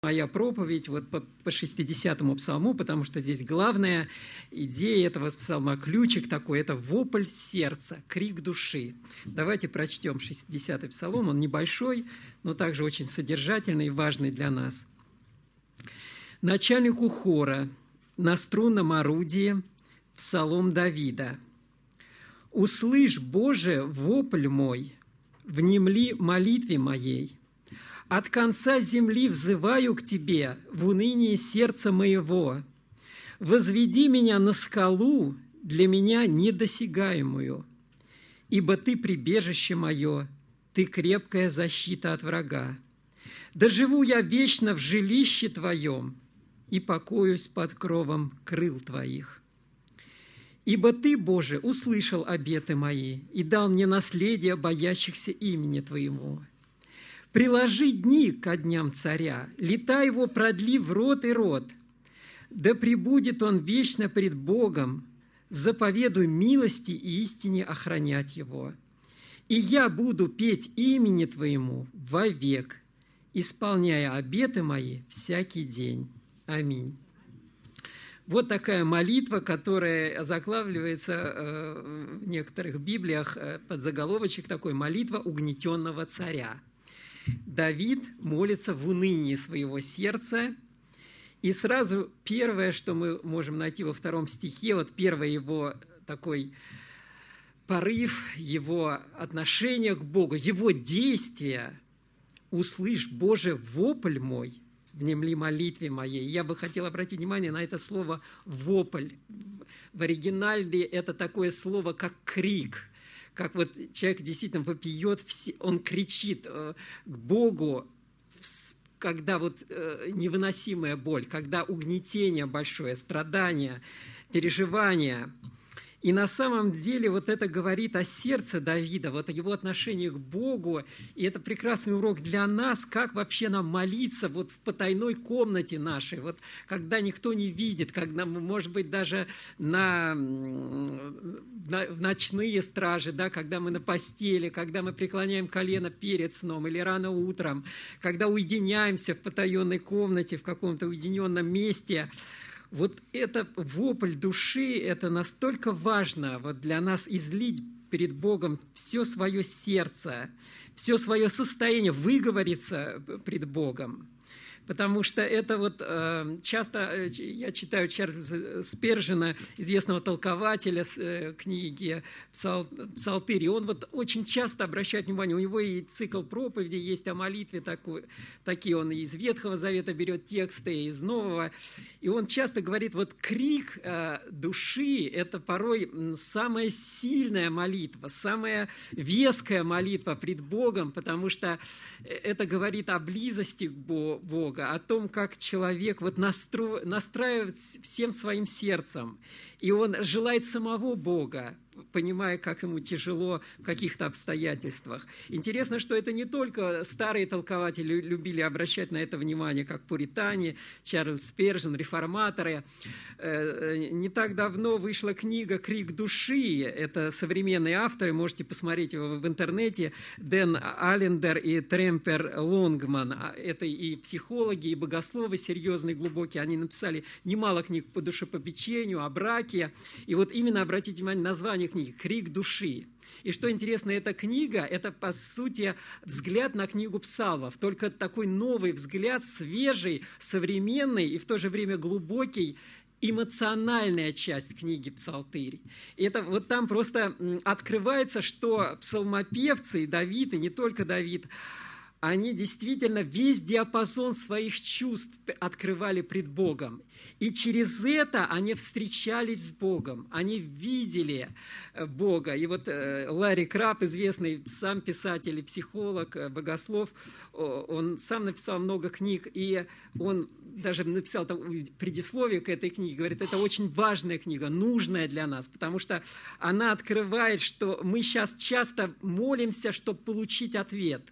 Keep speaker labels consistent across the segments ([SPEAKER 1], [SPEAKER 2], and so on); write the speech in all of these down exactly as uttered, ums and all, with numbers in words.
[SPEAKER 1] моя проповедь вот по, по шестидесятому псалму, потому что здесь главная идея этого псалма, ключик такой, это вопль сердца, крик души. Давайте прочтем шестидесятый псалом, он небольшой, но также очень содержательный и важный для нас. Начальнику хора на струнном орудии псалом Давида. «Услышь, Боже, вопль мой, внемли молитве моей. От конца земли взываю к Тебе в унынии сердца моего. Возведи меня на скалу, для меня недосягаемую. Ибо Ты прибежище мое, Ты крепкая защита от врага. Да живу я вечно в жилище Твоем и покоюсь под кровом крыл Твоих. Ибо Ты, Боже, услышал обеты мои и дал мне наследие боящихся имени Твоему. Приложи дни ко дням царя, лета его продли в род и род. Да пребудет он вечно пред Богом, заповедуй милости и истине охранять его. И я буду петь имени Твоему вовек, исполняя обеты мои всякий день. Аминь». Вот такая молитва, которая заглавливается в некоторых библиях под заголовочек такой: «Молитва угнетенного царя». Давид молится в унынии своего сердца, и сразу первое, что мы можем найти во втором стихе, вот первый его такой порыв, его отношение к Богу, его действия: «Услышь, Боже, вопль мой, внемли молитве моей». Я бы хотел обратить внимание на это слово «вопль». В оригинале это такое слово, как крик. Как вот человек действительно вопиет, он кричит к Богу, когда вот невыносимая боль, когда угнетение большое, страдания, переживания. И на самом деле вот это говорит о сердце Давида, вот о его отношении к Богу. И это прекрасный урок для нас, как вообще нам молиться вот в потайной комнате нашей, вот когда никто не видит, когда мы, может быть, даже на, на, в ночные стражи, да, когда мы на постели, когда мы преклоняем колено перед сном или рано утром, когда уединяемся в потаенной комнате, в каком-то уединенном месте. Вот это вопль души, это настолько важно вот для нас излить перед Богом все свое сердце, все свое состояние, выговориться пред Богом. Потому что это вот э, часто, я читаю Чарльза Спержена, известного толкователя э, книги Псал, «Псалтырь», и он вот очень часто обращает внимание, у него и цикл проповедей есть о молитве, такой, такие он из Ветхого Завета берет тексты, из Нового, и он часто говорит, вот крик э, души – это порой самая сильная молитва, самая веская молитва пред Богом, потому что это говорит о близости к Богу, о том, как человек вот настро... настраивает всем своим сердцем, и он желает самого Бога, понимая, как ему тяжело в каких-то обстоятельствах. Интересно, что это не только старые толкователи любили обращать на это внимание, как пуритане, Чарльз Спержен, реформаторы. Не так давно вышла книга «Крик души». Это современные авторы, можете посмотреть его в интернете, Дэн Аллендер и Тремпер Лонгман. Это и психологи, и богословы серьезные, глубокие. Они написали немало книг по душепопечению, о браке. И вот именно, обратите внимание, название книги «Крик души». И что интересно, эта книга – это, по сути, взгляд на книгу Псалмов, только такой новый взгляд, свежий, современный и в то же время глубокий, эмоциональная часть книги «Псалтырь». И это вот там просто открывается, что псалмопевцы, и Давид, и не только Давид, они действительно весь диапазон своих чувств открывали пред Богом. И через это они встречались с Богом, они видели Бога. И вот Ларри Краб, известный сам писатель и психолог, богослов, он сам написал много книг, и он даже написал там предисловие к этой книге, говорит, это очень важная книга, нужная для нас, потому что она открывает, что мы сейчас часто молимся, чтобы получить ответ.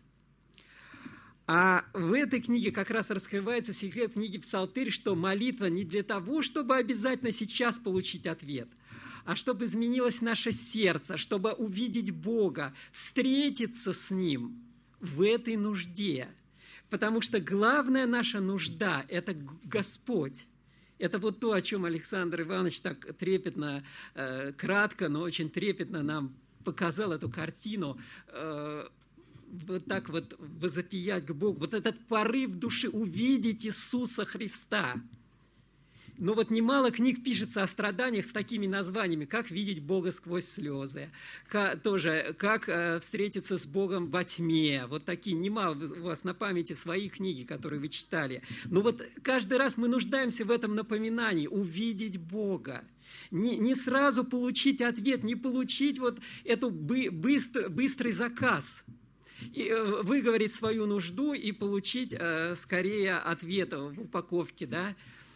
[SPEAKER 1] А в этой книге как раз раскрывается секрет книги «Псалтырь», что молитва не для того, чтобы обязательно сейчас получить ответ, а чтобы изменилось наше сердце, чтобы увидеть Бога, встретиться с Ним в этой нужде, Потому что главная наша нужда – это Господь. Это вот то, о чем Александр Иванович так трепетно, э, кратко, но очень трепетно нам показал эту картину, э, вот так вот возопиять к Богу. Вот этот порыв души – увидеть Иисуса Христа. Но вот немало книг пишется о страданиях с такими названиями, как «Видеть Бога сквозь слезы», как, тоже «Как э, встретиться с Богом во тьме». Вот такие немало у вас на памяти свои книги, которые вы читали. Но вот каждый раз мы нуждаемся в этом напоминании – увидеть Бога. Не, не сразу получить ответ, не получить вот эту бы, быстр, быстрый заказ. И, э, выговорить свою нужду и получить э, скорее ответ в упаковке, да.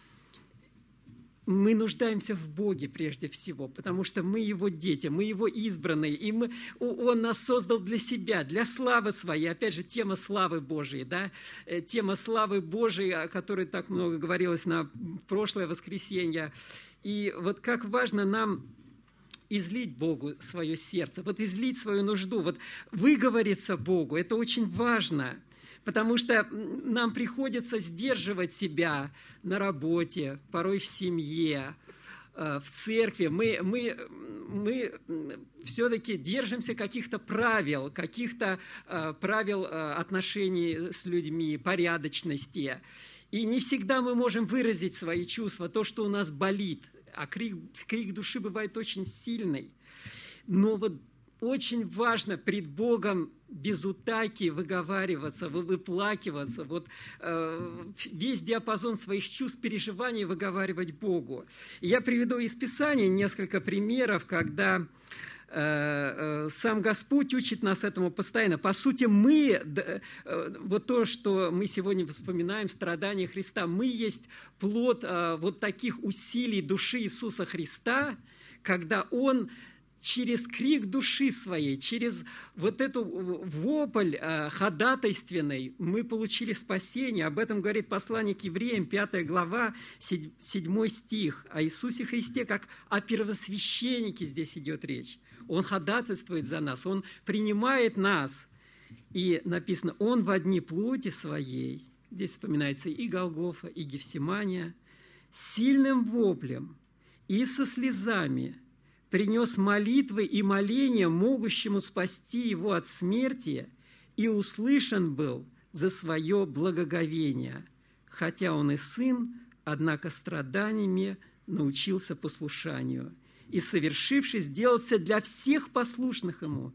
[SPEAKER 1] Мы нуждаемся в Боге прежде всего, потому что мы Его дети, мы Его избранные, и мы, Он нас создал для себя, для славы Своей. Опять же, тема славы Божией, да? Тема славы Божией, о которой так много говорилось на прошлое воскресенье. И вот как важно нам излить Богу свое сердце, вот излить свою нужду, вот выговориться Богу, это очень важно. Потому что нам приходится сдерживать себя на работе, порой в семье, в церкви. Мы, мы, мы все-таки держимся каких-то правил, каких-то правил отношений с людьми, порядочности. И не всегда мы можем выразить свои чувства, то, что у нас болит. А крик, крик души бывает очень сильный. Но вот очень важно пред Богом без утайки выговариваться, выплакиваться, вот, э, весь диапазон своих чувств, переживаний выговаривать Богу. И я приведу из Писания несколько примеров, когда э, э, сам Господь учит нас этому постоянно. По сути, мы, э, вот то, что мы сегодня вспоминаем, страдания Христа, мы есть плод э, вот таких усилий души Иисуса Христа, когда Он через крик души своей, через вот эту вопль э, ходатайственный мы получили спасение. Об этом говорит послание к евреям, пятая глава, седьмой стих. О Иисусе Христе, как о первосвященнике здесь идет речь. Он ходатайствует за нас, Он принимает нас. И написано, Он во дни плоти своей, здесь вспоминается и Голгофа, и Гефсимания, сильным воплем и со слезами принес молитвы и моления, могущему спасти его от смерти, и услышан был за свое благоговение, хотя он и сын, однако страданиями научился послушанию, и, совершивший, сделался для всех послушных ему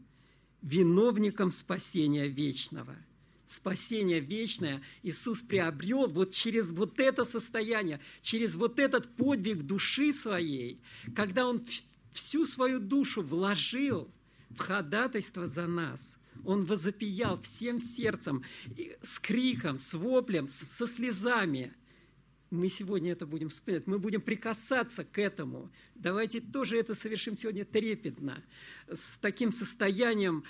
[SPEAKER 1] виновником спасения вечного. Спасение вечное Иисус приобрел вот через вот это состояние, через вот этот подвиг души своей, когда Он всю свою душу вложил в ходатайство за нас. Он возопиял всем сердцем, с криком, с воплем, со слезами. Мы сегодня это будем вспоминать, мы будем прикасаться к этому. Давайте тоже это совершим сегодня трепетно, с таким состоянием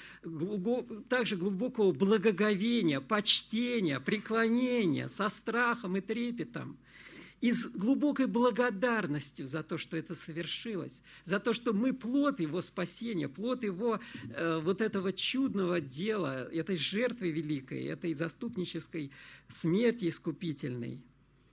[SPEAKER 1] также глубокого благоговения, почтения, преклонения, со страхом и трепетом. И с глубокой благодарностью за то, что это совершилось, за то, что мы плод Его спасения, плод Его э, вот этого чудного дела, этой жертвы великой, этой заступнической смерти искупительной.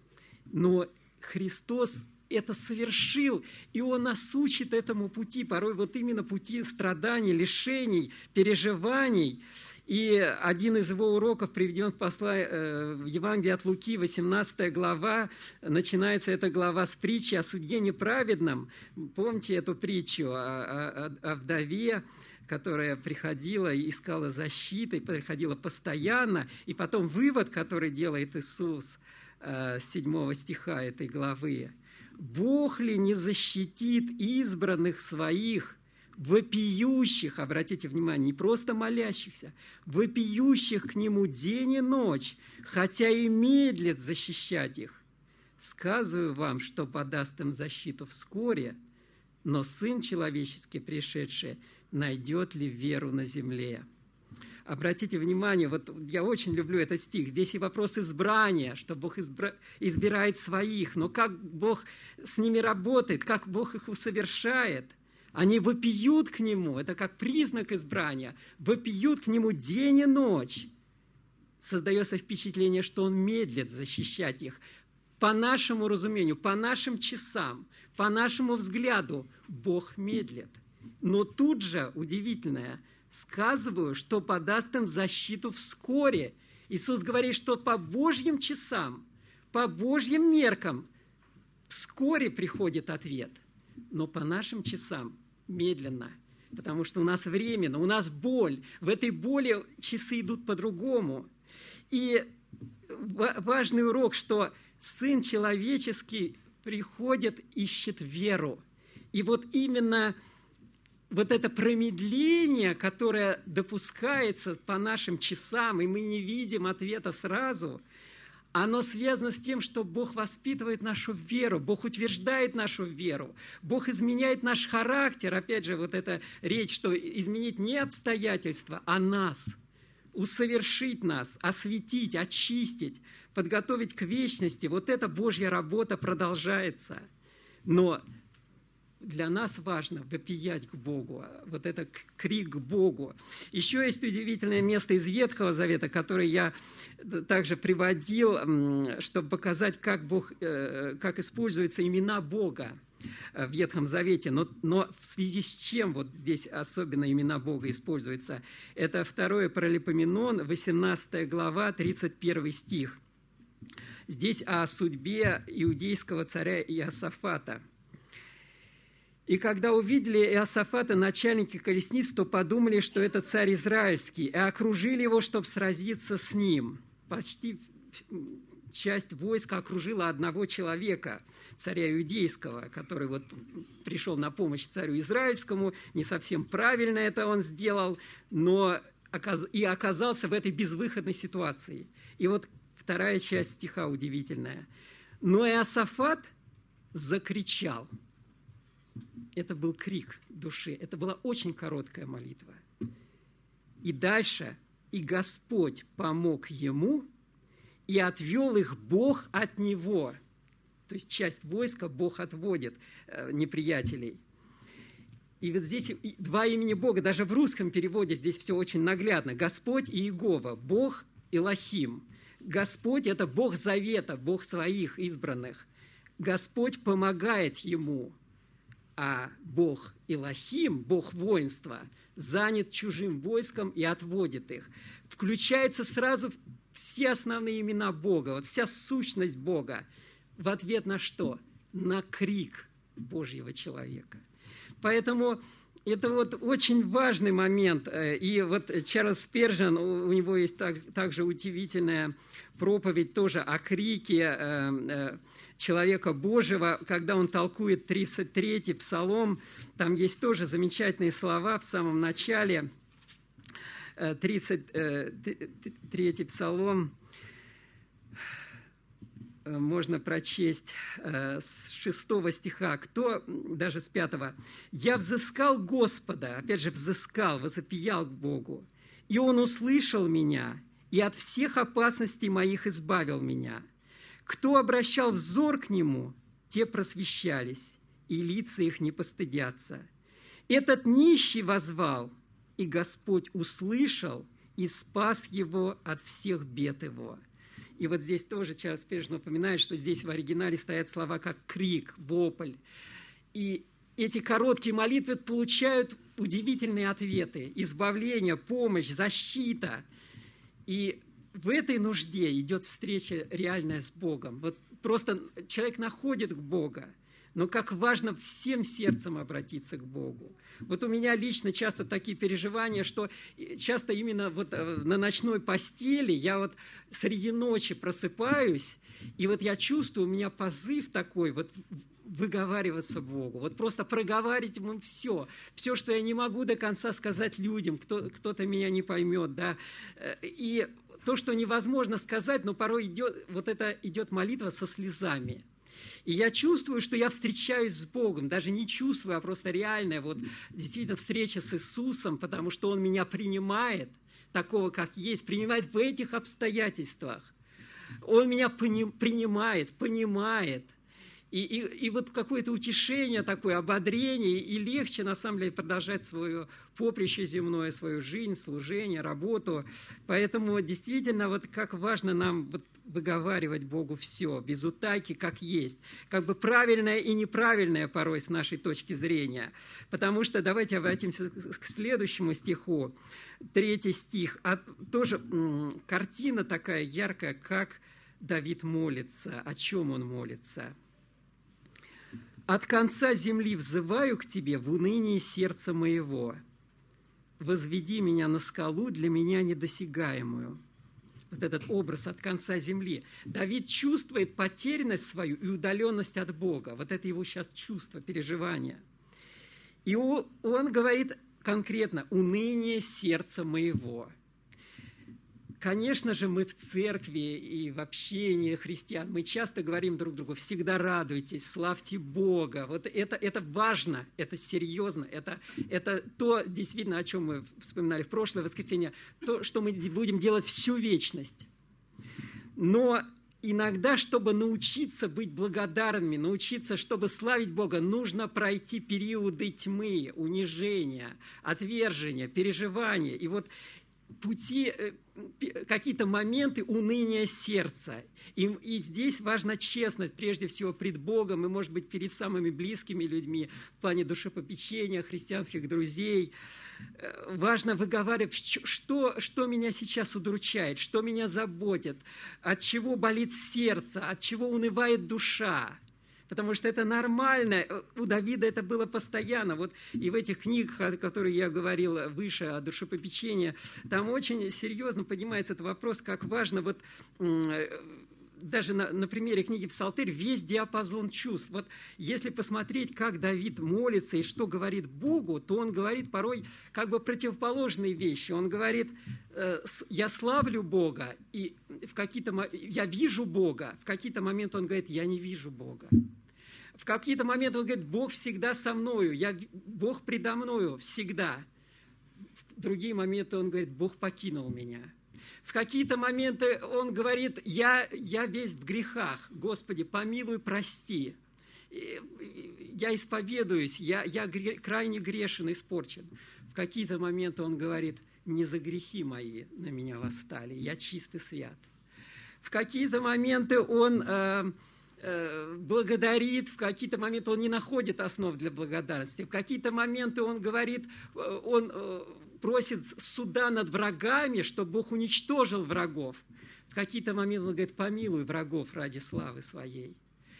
[SPEAKER 1] Но Христос это совершил, и Он нас учит этому пути, порой вот именно пути страданий, лишений, переживаний. И один из его уроков приведен в, посла... в Евангелии от Луки, восемнадцатая глава. Начинается эта глава с притчи о судье неправедном. Помните эту притчу о, о, о вдове, которая приходила и искала защиты, приходила постоянно. И потом вывод, который делает Иисус с седьмого стиха этой главы. «Бог ли не защитит избранных своих, вопиющих, обратите внимание, не просто молящихся, вопиющих к Нему день и ночь, хотя и медлит защищать их? Сказываю вам, что подаст им защиту вскоре, но Сын Человеческий, пришедший, найдет ли веру на земле?» Обратите внимание, вот я очень люблю этот стих, здесь и вопрос избрания, что Бог избра... избирает своих, но как Бог с ними работает, как Бог их усовершает. Они вопиют к Нему, это как признак избрания, вопиют к Нему день и ночь. создается впечатление, что Он медлит защищать их. По нашему разумению, по нашим часам, по нашему взгляду Бог медлит. Но тут же, удивительное, сказываю, что подаст им защиту вскоре. Иисус говорит, что по Божьим часам, по Божьим меркам вскоре приходит ответ. Но по нашим часам медленно, потому что у нас временно, у нас боль. В этой боли часы идут по-другому. И важный урок, что Сын Человеческий приходит, ищет веру. И вот именно вот это промедление, которое допускается по нашим часам, и мы не видим ответа сразу, оно связано с тем, что Бог воспитывает нашу веру, Бог утверждает нашу веру, Бог изменяет наш характер. Опять же, вот эта речь, что изменить не обстоятельства, а нас, усовершить нас, осветить, очистить, подготовить к вечности. Вот эта Божья работа продолжается. Но для нас важно вопиять к Богу, вот это крик к Богу. Еще есть удивительное место из Ветхого Завета, которое я также приводил, чтобы показать, как, Бог, как используются имена Бога в Ветхом Завете. Но, но в связи с чем вот здесь особенно имена Бога используются? Это второе Паралипоменон, восемнадцатая глава, тридцать первый стих. Здесь о судьбе иудейского царя Иосафата. «И когда увидели Иосафата начальники колесниц, то подумали, что это царь израильский, и окружили его, чтобы сразиться с ним». Почти часть войска окружила одного человека, царя иудейского, который вот пришел на помощь царю израильскому. Не совсем правильно это он сделал, но и оказался в этой безвыходной ситуации. И вот вторая часть стиха удивительная. «Но Иосафат закричал». Это был крик души. Это была очень короткая молитва. И дальше. «И Господь помог ему, и отвел их Бог от него». То есть часть войска Бог отводит э, неприятелей. И вот здесь два имени Бога, даже в русском переводе здесь все очень наглядно. Господь и Иегова, Бог Элохим. Господь – это Бог завета, Бог своих избранных. Господь помогает ему. А Бог Элохим, Бог воинства, занят чужим войском и отводит их. Включаются сразу все основные имена Бога, вот вся сущность Бога. В ответ на что? На крик Божьего человека. Поэтому это вот очень важный момент. И вот Чарльз Спержен, у него есть так, также удивительная проповедь тоже о крике человека Божьего, когда он толкует тридцать третий псалом. Там есть тоже замечательные слова в самом начале. тридцать третий псалом можно прочесть с шестого стиха, кто, даже с пятого. «Я взыскал Господа», опять же, взыскал, возопиял к Богу, «и Он услышал меня, и от всех опасностей моих избавил меня. Кто обращал взор к Нему, те просвещались, и лица их не постыдятся. Этот нищий воззвал, и Господь услышал и спас его от всех бед его». И вот здесь тоже Чарльз Спержен напоминает, что здесь в оригинале стоят слова как крик, вопль. И эти короткие молитвы получают удивительные ответы. Избавление, помощь, защита. И в этой нужде идет встреча реальная с Богом. Вот просто человек находит к Богу. Но как важно всем сердцем обратиться к Богу. Вот у меня лично часто такие переживания, что часто именно вот на ночной постели я вот среди ночи просыпаюсь, и вот я чувствую, у меня позыв такой вот выговариваться Богу, вот просто проговаривать Ему все, все, что я не могу до конца сказать людям, кто, кто-то меня не поймет, да, и то, что невозможно сказать, но порой идет, вот это идет молитва со слезами. И я чувствую, что я встречаюсь с Богом, даже не чувствую, а просто реальная вот действительно встреча с Иисусом, потому что Он меня принимает, такого, как есть, принимает в этих обстоятельствах. Он меня пони- принимает, понимает. И, и, и вот какое-то утешение такое, ободрение, и легче, на самом деле, продолжать свое поприще земное, свою жизнь, служение, работу. Поэтому действительно, вот как важно нам вот выговаривать Богу все, без утайки, как есть. Как бы правильное и неправильное порой с нашей точки зрения. Потому что, давайте обратимся к следующему стиху. Третий стих. А тоже м, картина такая яркая, как Давид молится. О чем он молится? «От конца земли взываю к тебе в унынии сердца моего. Возведи меня на скалу, для меня недосягаемую». Вот этот образ от конца земли. Давид чувствует потерянность свою и удаленность от Бога. Вот это его сейчас чувство, переживание. И он, он говорит конкретно «уныние сердца моего». Конечно же, мы в церкви и в общении христиан, мы часто говорим друг другу: всегда радуйтесь, славьте Бога. Вот это, это важно, это серьезно, это, это то, действительно, о чем мы вспоминали в прошлое воскресенье, то, что мы будем делать всю вечность. Но иногда, чтобы научиться быть благодарными, научиться, чтобы славить Бога, нужно пройти периоды тьмы, унижения, отвержения, переживания. И вот пути, какие-то моменты уныния сердца. И, и здесь важна честность, прежде всего, пред Богом и, может быть, перед самыми близкими людьми в плане душепопечения, христианских друзей. Важно выговаривать, что, что меня сейчас удручает, что меня заботит, от чего болит сердце, от чего унывает душа. Потому что это нормально. У Давида это было постоянно. Вот и в этих книгах, о которых я говорил выше, о душепопечении, там очень серьезно поднимается этот вопрос, как важно, вот даже на, на примере книги «Псалтырь» весь диапазон чувств. Вот если посмотреть, как Давид молится и что говорит Богу, то он говорит порой как бы противоположные вещи. Он говорит: «Я славлю Бога, и в какие-то, я вижу Бога». В какие-то моменты он говорит: «Я не вижу Бога». В какие-то моменты он говорит: «Бог всегда со мною, я, Бог предо мною всегда». В другие моменты он говорит: «Бог покинул меня». В какие-то моменты он говорит: я, я весь в грехах, Господи, помилуй, прости. Я исповедуюсь, я, я гре, крайне грешен, испорчен. В какие-то моменты он говорит: не за грехи мои на меня восстали, я чист и свят. В какие-то моменты он э, э, благодарит, в какие-то моменты он не находит основ для благодарности, в какие-то моменты он говорит, он... Э, просит суда над врагами, чтобы Бог уничтожил врагов. В какие-то моменты он говорит: помилуй врагов ради славы своей.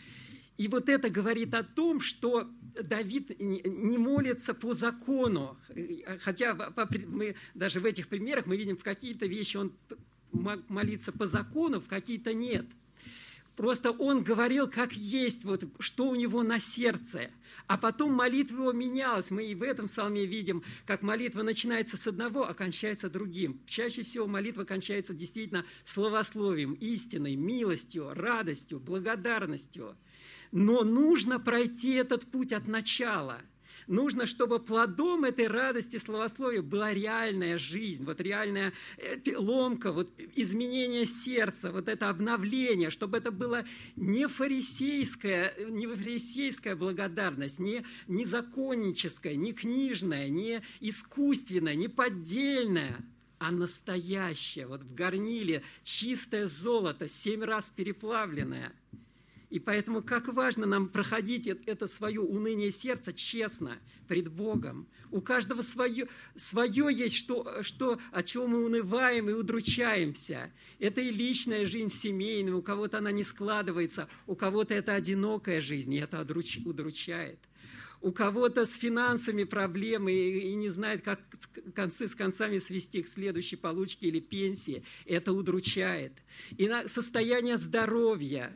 [SPEAKER 1] И вот это говорит о том, что Давид не молится по закону. Хотя мы даже в этих примерах мы видим, в какие-то вещи он молится по закону, в какие-то нет. Просто он говорил, как есть, вот, что у него на сердце. А потом молитва его менялась. Мы и в этом псалме видим, как молитва начинается с одного, а кончается другим. Чаще всего молитва кончается действительно словословием, истиной, милостью, радостью, благодарностью. Но нужно пройти этот путь от начала. Нужно, чтобы плодом этой радости славословия была реальная жизнь, вот реальная ломка, вот изменение сердца, вот это обновление, чтобы это была не фарисейская, не фарисейская благодарность, не, не законническая, не книжная, не искусственная, не поддельная, а настоящая, вот в горниле чистое золото, семь раз переплавленное. И поэтому как важно нам проходить это свое уныние сердца честно пред Богом. У каждого свое, свое есть, что, что, от чего мы унываем и удручаемся. Это и личная жизнь семейная, у кого-то она не складывается, у кого-то это одинокая жизнь, и это удручает. У кого-то с финансами проблемы и, и не знает, как концы с концами свести к следующей получке или пенсии. Это удручает. И на состояние здоровья.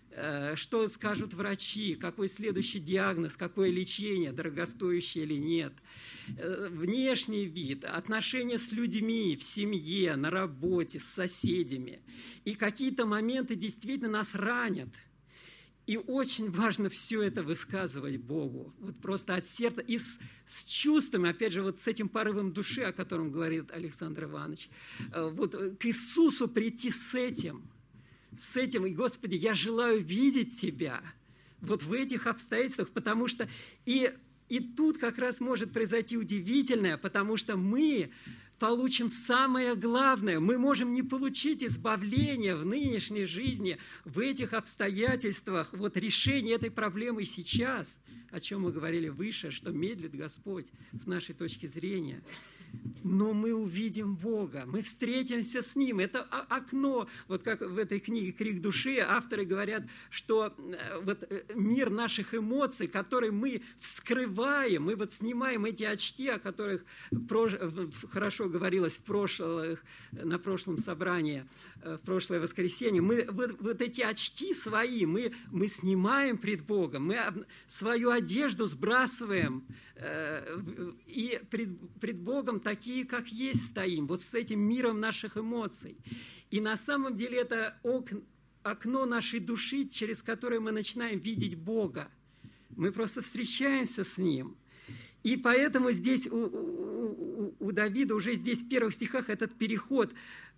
[SPEAKER 1] Что скажут врачи, какой следующий диагноз, какое лечение, дорогостоящее или нет. Внешний вид, отношения с людьми, в семье, на работе, с соседями. И какие-то моменты действительно нас ранят. И очень важно все это высказывать Богу. Вот просто от сердца и с, с чувствами, опять же, вот с этим порывом души, о котором говорит Александр Иванович. Вот к Иисусу прийти с этим. С этим, и, Господи, я желаю видеть Тебя, вот в этих обстоятельствах, потому что и, и тут как раз может произойти удивительное, потому что мы получим самое главное. Мы можем не получить избавление в нынешней жизни, в этих обстоятельствах, вот решение этой проблемы сейчас, о чем мы говорили выше, что медлит Господь с нашей точки зрения. Но мы увидим Бога, мы встретимся с Ним. Это окно, вот как в этой книге «Крик души» авторы говорят, что вот мир наших эмоций, который мы вскрываем, мы вот снимаем эти очки, о которых хорошо говорилось в прошлых, на прошлом собрании, в прошлое воскресенье, мы вот, вот эти очки свои мы, мы снимаем пред Богом, мы свою одежду сбрасываем, и пред, пред Богом такие, как есть, стоим, вот с этим миром наших эмоций. И на самом деле это окно, окно нашей души, через которое мы начинаем видеть Бога. Мы просто встречаемся с Ним. И поэтому здесь у, у, у Давида, уже здесь в первых стихах этот переход: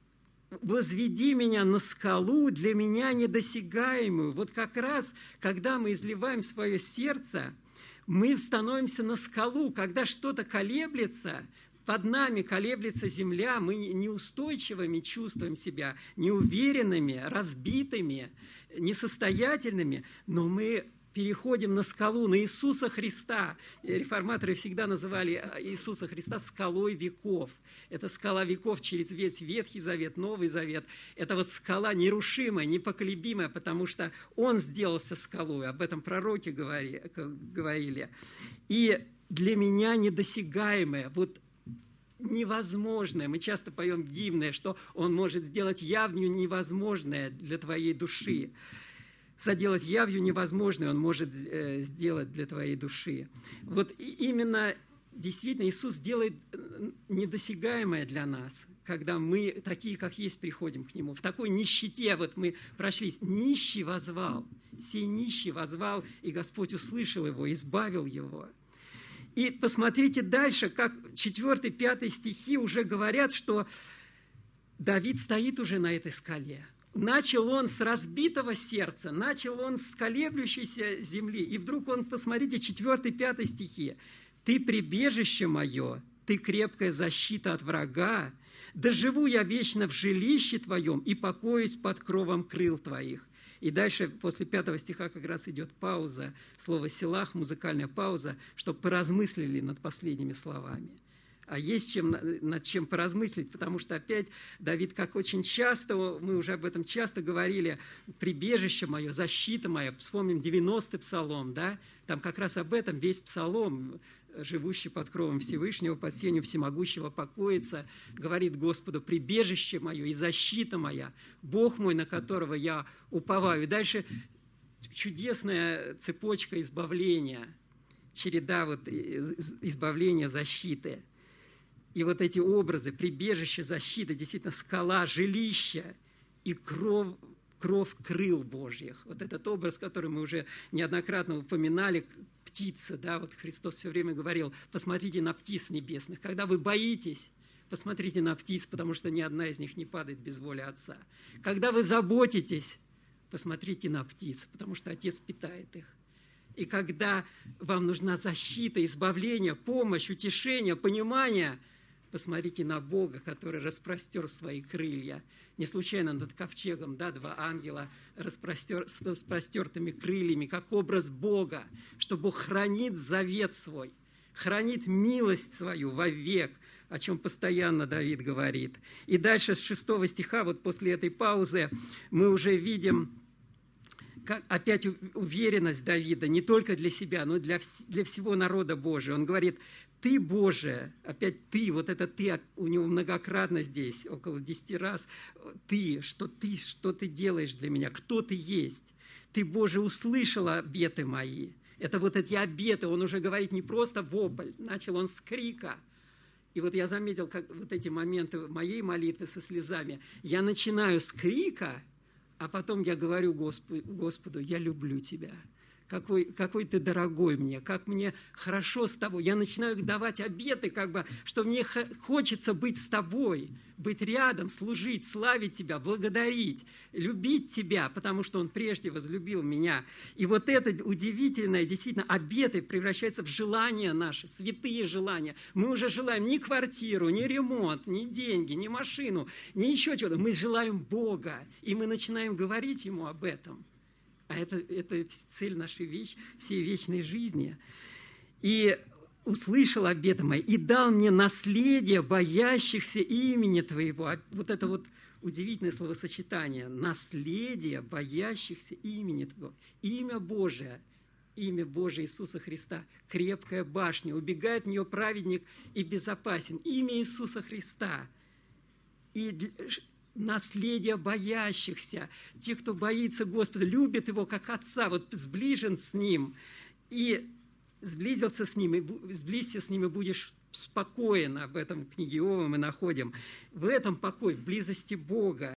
[SPEAKER 1] «Возведи меня на скалу, для меня недосягаемую». Вот как раз, когда мы изливаем свое сердце, мы становимся на скалу, когда что-то колеблется, под нами колеблется земля, мы неустойчивыми чувствуем себя, неуверенными, разбитыми, несостоятельными, но мы переходим на скалу, на Иисуса Христа. Реформаторы всегда называли Иисуса Христа скалой веков. Это скала веков через весь Ветхий Завет, Новый Завет. Это вот скала нерушимая, непоколебимая, потому что Он сделался скалой. Об этом пророки говорили. И для меня недосягаемое, вот невозможное. Мы часто поем гимны, что Он может сделать явню невозможное для твоей души. Соделать явью невозможное Он может э, сделать для твоей души. Вот именно действительно Иисус делает недосягаемое для нас, когда мы, такие, как есть, приходим к Нему. В такой нищете, вот мы прошлись, нищий воззвал, сей нищий воззвал, и Господь услышал его, избавил его. И посмотрите дальше, как четвёртый, пятый стихи уже говорят, что Давид стоит уже на этой скале. Начал он с разбитого сердца, начал он с колеблющейся земли. И вдруг он, посмотрите, четвёртый, пятый стихи. «Ты прибежище мое, ты крепкая защита от врага. Да живу я вечно в жилище твоем и покоюсь под кровом крыл твоих». И дальше, после пятого стиха, как раз идет пауза, слово «селах», музыкальная пауза, чтобы поразмыслили над последними словами. А есть чем, над чем поразмыслить, потому что опять Давид, как очень часто, мы уже об этом часто говорили, «прибежище мое, защита моя», вспомним девяностый псалом, да, там как раз об этом весь псалом, живущий под кровом Всевышнего, под сенью всемогущего покоится, говорит Господу: «Прибежище мое и защита моя, Бог мой, на которого я уповаю». И дальше чудесная цепочка избавления, череда вот избавления, защиты. И вот эти образы: прибежище, защита, действительно скала, жилище и кров, кров крыл Божьих. Вот этот образ, который мы уже неоднократно упоминали, птица, да, вот Христос все время говорил: посмотрите на птиц небесных. Когда вы боитесь, посмотрите на птиц, потому что ни одна из них не падает без воли Отца. Когда вы заботитесь, посмотрите на птиц, потому что Отец питает их. И когда вам нужна защита, избавление, помощь, утешение, понимание, посмотрите на Бога, который распростер свои крылья. Не случайно над ковчегом, да, два ангела распростер, с распростертыми крыльями, как образ Бога, что Бог хранит завет свой, хранит милость свою вовек, о чем постоянно Давид говорит. И дальше с шестого стиха, вот после этой паузы, мы уже видим как, опять уверенность Давида, не только для себя, но и для, для всего народа Божия. Он говорит: «Ты, Боже», опять «ты», вот это «ты» у него многократно здесь, около десяти раз, «ты», что ты, что ты делаешь для меня, кто ты есть. «Ты, Боже, услышала обеты мои». Это вот эти обеты, он уже говорит не просто вопль, начал он с крика. И вот я заметил, как вот эти моменты моей молитвы со слезами. Я начинаю с крика, а потом я говорю Господу: «Господу, я люблю Тебя». какой, какой ты дорогой мне, как мне хорошо с тобой. Я начинаю давать обеты, как бы, что мне хочется быть с тобой, быть рядом, служить, славить тебя, благодарить, любить тебя, потому что он прежде возлюбил меня. И вот это удивительное, действительно, обеты превращаются в желания наши, святые желания. Мы уже желаем ни квартиру, ни ремонт, ни деньги, ни машину, ни еще чего-то. Мы желаем Бога, и мы начинаем говорить Ему об этом. А это, это цель нашей веч, всей вечной жизни. И услышал обеты мои, и дал мне наследие боящихся имени Твоего. Вот это вот удивительное словосочетание. Наследие боящихся имени Твоего. Имя Божие, имя Божие Иисуса Христа, крепкая башня, убегает в нее праведник и безопасен. Имя Иисуса Христа. И наследие боящихся, тех, кто боится Господа, любит Его как Отца, вот сближен с Ним, и сблизился с Ним, и сблизься с Ним, и будешь спокоен. Об этом в книге Иова мы находим. В этом покой, в близости Бога.